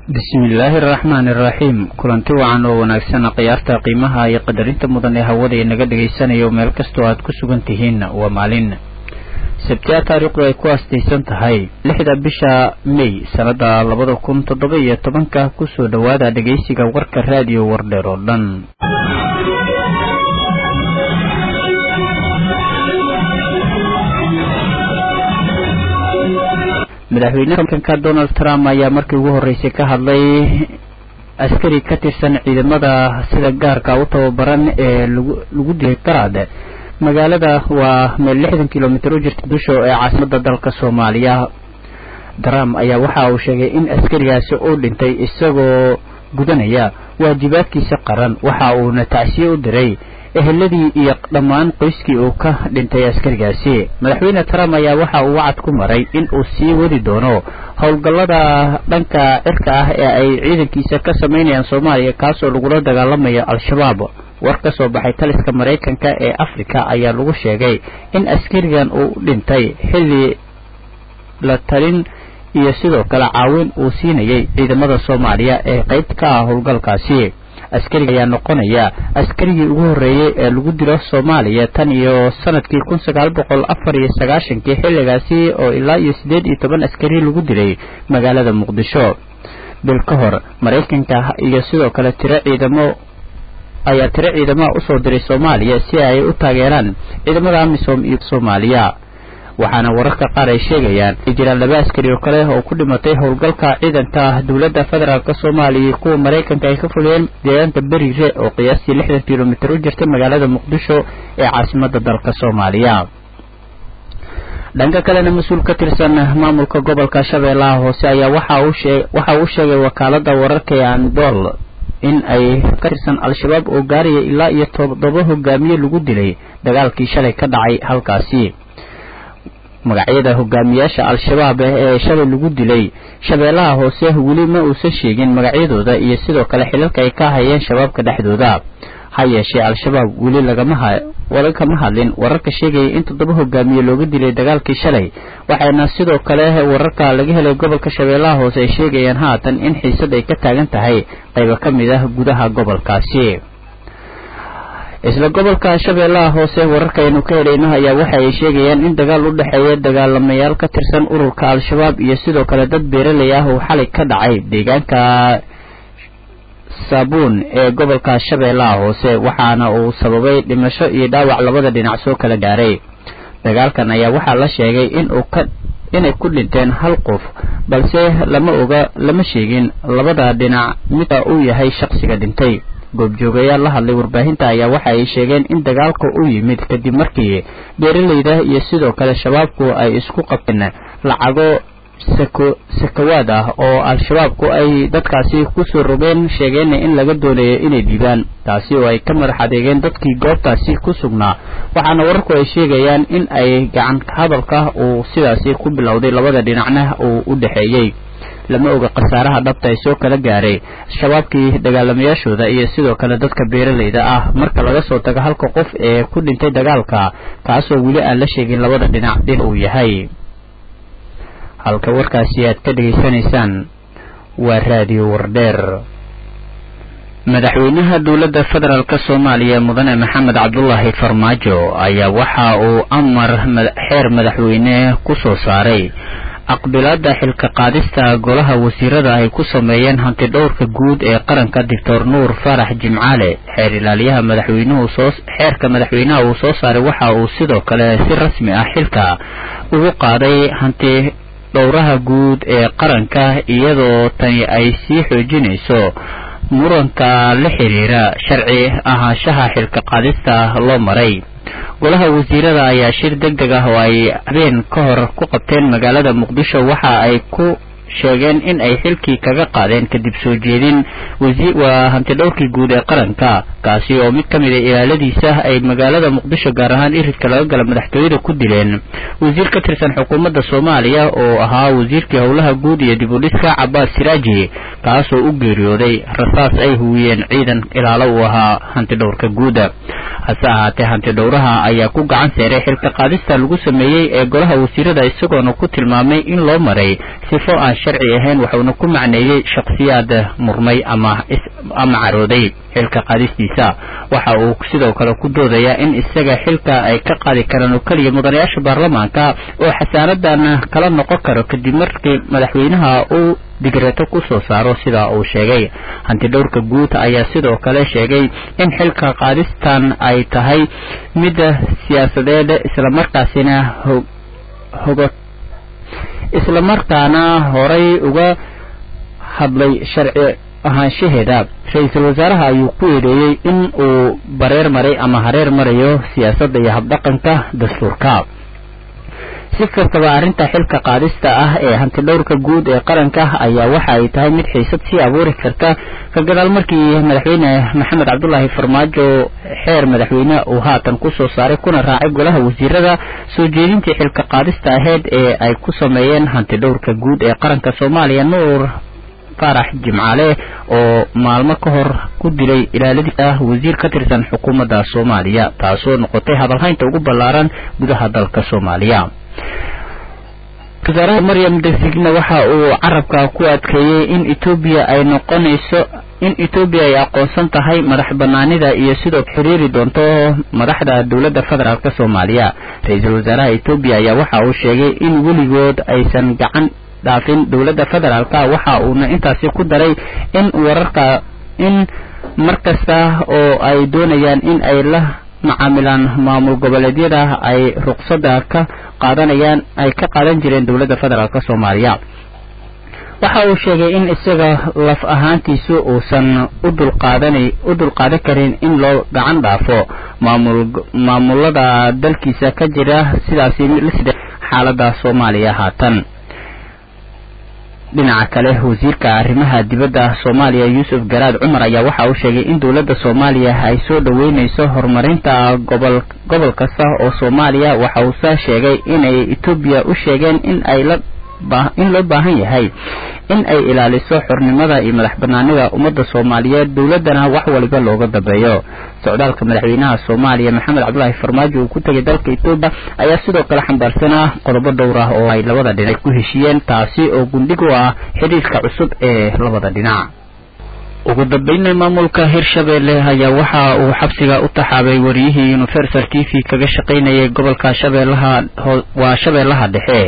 bismillaahi raxmaani raxiim kulanti wacan oo wanaagsan qiyaarta qiimaha iyo qadarinta mudan ee hawada inaga dhageysanayo meel kastoo aad ku sugan tihiin waa maalin sabtiya taariikhdu ay ku aastaysan tahay 6da bisha May sanada 2017 kusoo dhawaada dhageysiga warka raadiyo Wardheer oo dhan madaxweynaha Donald Trump ayaa markii ugu horeysay ka hadlay askari ka tirsan ciidamada sida gaarka u tababaran ee lagu dilay Taraad magaalada waa meel 60 kiiloomitir u jirta dusha ee caasimadda dalka Soomaaliya. Trump ayaa waxa uu sheegay in askarigaasi uu dhintay isagoo gudanaya waajibaadkiisa qaran, waxa uu tacsiye u diray eheladii iyo dhammaan qoyskii uu ka dhintay askarigaasi. Madaxweyne Trump ayaa waxa uu wacd ku maray in uu sii wadi doono howlgallada dhanka cirka ah ee ay ciidankiisa ka sameynayaan Soomaaliya kaasoo lagula dagaalamayo Al-Shabaab. War ka soo baxay taliska Mareykanka ee Afrika ayaa lagu sheegay in askarigan uu dhintay xilli la talin iyo sidoo kale caawin uu siinayay ciidamada Soomaaliya ee qayb ka ah howlgalkaasi. askariga ayaa noqonaya askarigii ugu horeeyay ee lagu dilo Soomaaliya tan iyo sanadkii 1994 xilligaasi oo ilaa iyo 18 askari lagu dilay magaalada Muqdisho. bil ka hor Mareykanka iyo sidoo kale tiro ciidamo u soo diray Soomaaliya si ay u taageeraan ciidamada AMISOM iyo Soomaaliya. waxaana wararka qaar ay sheegayaan in jiraan laba askari oo kale oo ku dhimatay howlgalka ciidanka dawladda federaalka Soomaaliya kuwa Mareykanka ay ka fuliyeen deegaanka Bariire oo qiyaastii 60 kiiloomitir u jirta magaalada Muqdisho ee caasimadda dalka Soomaaliya. dhanka kalena mas'uul ka tirsan maamulka gobolka Shabeellaha Hoose ayaa waxa uu sheegay wakaaladda wararka ee Anadolu in ay ka tirsan Al-Shabaab oo gaaraya ilaa iyo 7 hogaamiye lagu dilay dagaalkii shalay ka dhacay halkaasi. magacyada hogaamiyaasha Al-Shabaab ee shalay lagu dilay Shabeellaha Hoose weli ma uusan sheegin magacyadooda iyo sidoo kale xilalka ay ka hayeen shabaabka dhexdooda. hayeeshee Al-Shabaab weli lagama hadlin wararka sheegaya in 7 hogaamiye looga dilay dagaalkii shalay, waxaana sidoo kale wararka laga helay gobolka Shabeellaha Hoose ay sheegayaan haatan in xiisad ay ka taagan tahay qayb ka mid ah gudaha gobolkaasi. isla gobolka Shabeellaha Hoose wararkaynu ka helayno ayaa waxa ay sheegayaan in dagaal u dhaxeeya dagaalamayaal ka tirsan ururka Al-Shabaab iyo sidoo kale dad beeraley ah oo xalay ka dhacay deegaanka Sabuun ee gobolka Shabeellaha Hoose, waxaana uu sababay dhimasho iyo dhaawac labada dhinac soo kala gaaray. dagaalkan ayaa waxa la sheegay inay ku dhinteen hal qof, balse lama sheegin labada dhinac mid uu yahay shakhsiga dhintay. goobjoogayaal la hadlay warbaahinta ayaa waxa ay sheegeen in dagaalku uu yimid kadib markii beeraleyda iyo sidoo kale shabaabku ay isku qabteen lacago sakawaad ah oo Al-Shabaabku ay dadkaasi ku soo rogeen, sheegeen in laga doonayo inay diidaan, taasi oo ay ka madax adeegeen dadkii goobtaasi ku sugnaa. waxaana wararku ay sheegayaan in ay gacan hadalka uu sidaasi ku bilowday labada dhinacna uu u dhaxeeyay. lama oga qasaaraha dhabta ay soo kala gaaray shabaabkii dagaalamayaashooda iyo sidoo kale dadka beeraleyda ah marka laga soo tago halka qof ee ku dhintay dagaalka, kaasoo weli aan la sheegin labada dhinac uu yahay. halka warkaasi aad ka dhageysanaysaan waa raadiyo Wardheer. madaxweynaha dawladda federaalka Soomaaliya mudane Maxamed Cabdullaahi Farmaajo ayaa waxa uu amar xeer madaxweyne ku soo saaray aqbalada xilka qaadista golaha wasiirada ay ku sameeyeen hanti dhowrka guud ee qaranka Dr. Nuur Farax Jimcaale. xeer ilaaliyaha xeerka madaxweynaha uu soo saaray waxa uu sidoo kale si rasmi ah xilka ugu qaaday hanti dhowraha guud ee qaranka, iyadoo tani ay sii xoojinayso muranka la xiriira sharci ahaanshaha xilka qaadista loo maray. golaha wasiirada ayaa shir degdeg ah oo ay habeen ka hor ku qabteen magaalada Muqdisho waxa ay ku sheegeen in ay xilkii kaga qaadeen kadib soo jeedin hanti dhowrkii guud ee qaranka, kaasi oo mid ka mid ah ilaaladiisa ay magaalada Muqdisho gaar ahaan iridka laga gala madaxtooyada ku dileen. wasiir ka tirsan xukuumadda Soomaaliya oo ahaa wasiirkii howlaha guud iyo dib u dhiska Cabbaas Siraaji kaasoo u geeriyooday rasaas ay huwiyeen ciidan ilaalo u ahaa hantidhowrka guud hase ahaatee hantidhowraha ayaa ku gacan seeray xilka qaadista lagu sameeyey ee golaha wasiirada isagoona ku tilmaamay in loo maray sifo aan sharci ahayn wuxuuna ku macneeyey shakhsiyaad murmay ama carooday xilka qaadistiisa waxa uu sidoo kale ku doodayaa in isaga xilka ay ka qaadi karaan oo keliya mudanayaasha baarlamaanka oo xasaanadan kala noqon karo kadib markii madaxweynaha uu digreeto ku soo saaro sida uu sheegay hantidhowrka guud ayaa sidoo kale sheegay in xilka qaadistan ay tahay mid siyaasadeed islamarkaana horay uga hadlay sharci ahaanshaheeda ra-iisul wasaaraha ayuu ku eedeeyey in uu hareer marayo siyaasadda iyo habdhaqanka dastuurka si kastaba arrinta xilka qaadista ah ee hantidhowrka guud ee qaranka ayaa waxa ay tahay mid xiisad sii abuuri karta ka gadaal markii madaxweyne maxamed cabdulaahi farmaajo xeer madaxweyne uu haatan ku soo saaray kuna raacay golaha wasiirada soo jeedintii xilka qaadista aheyd ee ay ku sameeyeen hantidhowrka guud ee qaranka Soomaaliya Nuur Farax Jimcaale oo maalmo ka hor ku dilay ilaaladiisa wasiir ka tirsan xukuumadda Soomaaliya taasoo noqotay hadalhaynta ugu ballaaran gudaha dalka Soomaaliya wasaaraha Maryam Designa waxa uu carabka ku adkeeyay in Ethiopia ay aqoonsan tahay madax banaanida iyo sidoo xiriiri doonto madaxda dawladda federaalka Soomaaliya ra'iisul wasaaraha Ethiopia ayaa waxa uu sheegay in weligood aysan gacan dhaafin dawladda federaalka waxa uuna intaasi ku daray in markasta oo ay doonayaan in ay la macaamilaan maamul goboleedyada ay ruqsadda ka qaadan jireen dawladda federaalka Soomaaliya waxa uu sheegay in isaga laf ahaantiisu uusan u dulqaadan karin in loo gacan dhaafo maamulada dalkiisa ka jira sidaasi xaaladda Soomaaliya haatan dhinaca kale wasiirka arrimaha dibadda Soomaaliya Yuusuf Garaad Cumar ayaa waxa uu sheegay in dawladda Soomaaliya ay soo dhaweynayso horumarinta gobol kasta oo Soomaaliya waxa uu sheegay in ay Ethiopia u sheegeen in loo baahan yahay in ay ilaaliso xornimada iyo madax banaanida ummadda Soomaaliyeed dawladana wax waliba looga dambeeyo socdaalka madaxweynaha Soomaaliya Maxamed Cabdulaahi Farmaajo uu ku tagay dalka Ethiopia ayaa sidoo kale xambaarsanaa qodobo dhowr ah oo ay labada dhinac ku heshiiyeen taasi oo gundhig u ah xiriirka cusub ee labada dhinac ugu dambeyn maamulka Hirshabelle ayaa waxa uu xabsiga u taxaabay wariyihii Universal TV kaga shaqeynayay gobolka Shabeellaha Dhexe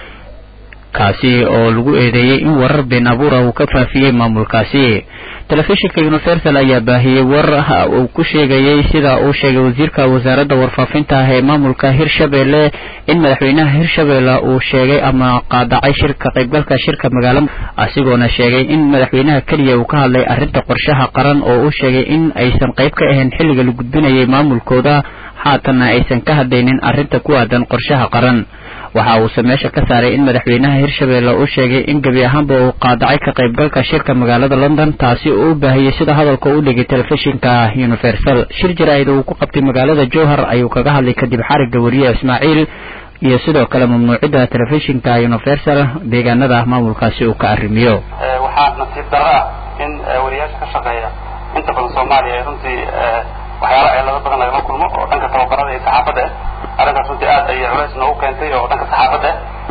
kaasi oo lagu eedeeyay in warar been abuur ah uu ka faafiyay maamulkaasi telefishinka Universal ayaa baahiyay warar uu ku sheegay sida uu sheegay wasiirka wasaaradda warfaafinta ee maamulka Hirshabelle in madaxweynaha Hirshabelle uu sheegay ama qaadacay qaybgalka shirka magaalada asigoona sheegay in madaxweynaha kaliya uu ka hadlay arrinta qorshaha qaran oo uu sheegay in aysan qayb ka ahayn xilliga la gudbinayay maamulkooda haatan aysan ka hadlaynin arrinta ku aadan qorshaha qaran waxa uu sameesha ka saaray in madaxweynaha Hirshabelle uu sheegay in gabi ahaanba uu qaadacay ka qaybgalka shirka magaalada London taasi oo u baahiyay sida hadalka uu dhigay telefishinka Universal shir jaraa'id uu ku qabtay magaalada Jowhar ayuu kaga hadlay kadib xariga wariye Ismaaciil iyo sidoo kale mamnuucida telefishinka Universal deegaanada maamulkaasi uu ka arrimiyo waxaa nasiib darro in wariyaasha ka shaqeeya inta badan Soomaaliya runtii waxyaalo ay laba badan laga kulmo oo dhanka tababarada iyo saxaafadda arrintaas runtii aad ay culays noogu keentay oo dhanka saxaafadda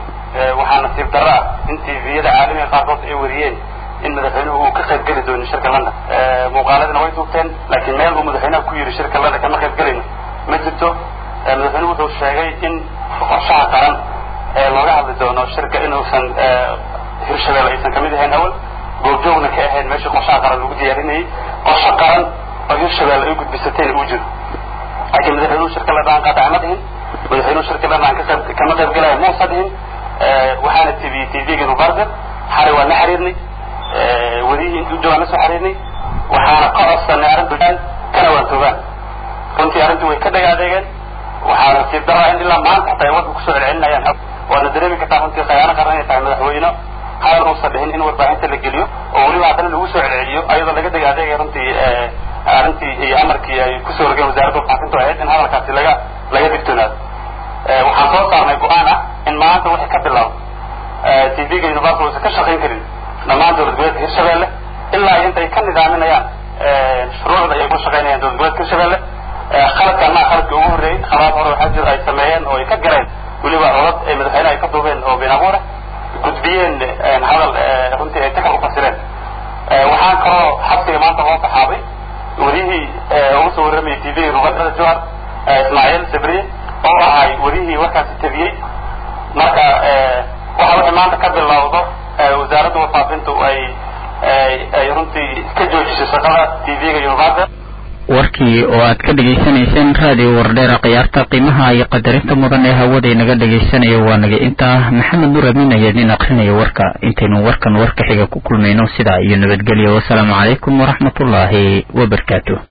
waxaa nasiib darro in TV-yada caalamiga qaarkood ay wariyeen in madaxweynuhu uu ka qayb geli doonin shirka London muuqaaladana way duubteen laakiin meel uu madaxweynaha ku yiri shirka London kama qayb galayno ma jirto madaxweynuhu wuxuu sheegay in qorshaha qaran ee looga hadli doono shirka inuusan Hirshabelle aysan kamid ahayn awal goobjoogna ka ahayn meesha qorshaha qaran lagu diyaarinayay qorshe qaran oo Hirshabelle ay gudbisatay uu jiro laakiin madaxweynuhu shirka London qaadacay ma dhihin madaxweynuhu shirka London kama qayb galay muusa dhihin waxaana TV-ga Universal xari waa la xiriirnay wariyihii intuu joogaan la soo xiriirnay waxaana ka codsanay arrintan kana waan toogaan runtii arrintii way ka dhagaadeegeen waxaa nasiib darro in ilaa maanta xataa ay wadka kusoo celcelinayaan waadna dareemi kartaa runtii khiyaano qaran inay tahay madaxweyne hadal uusan dhihin in warbaahinta la geliyo oo weliba haddana lagu soo celceliyo ayadoo laga dhagaadeegaya runtii arrintii iyo amarkii ay kusoo rogeen wasaaradda warfaafintu ahayd in hadalkaasi laga digtoonaado waxaan soo saarnay go-aan ah in maanta wixii ka bilaabo TV-ga Universal uusan ka shaqayn karin dhammaan dowlad goboleedka Hirshabelle ilaa intay ka nidaaminayaan shuruucda ay ku shaqeynayaan dowlad goboleedka Hirshabelle khaladkan ma khaladkii ugu horreeyay khalad hore waxaa jira ay sameeyeen oo ay ka galeen weliba codad ay madaxweynaha ay ka duubeen oo been abuur ah gudbiyeen hadal runtii ay takal u fasireen waxaan kaloo xabsiga maanta loo saxaabay wariyihii ugu soo warramayay TV Rubada Jawhar Ismaaciil Sabriye oo ahay wariyihii warkaasi tabiyey marka waxa wixii maanta ka bilowdo wasaaradda warfaafintu ay runtii ka joojisay shaqada TV-ga Rubada warkii oo aad ka dhageysanayseen raadiyo wardheera qiyaarta qiimaha iyo qadarinta mudan ee hawada inaga dhageysanayo waa naga intaa maxamed nur amiin ayaa idin aqrinayo warka intaynu warka xiga ku kulmayno sidaa iyo nabadgelyo wasalaamu calaykum waraxmatullaahi wabarakaatuh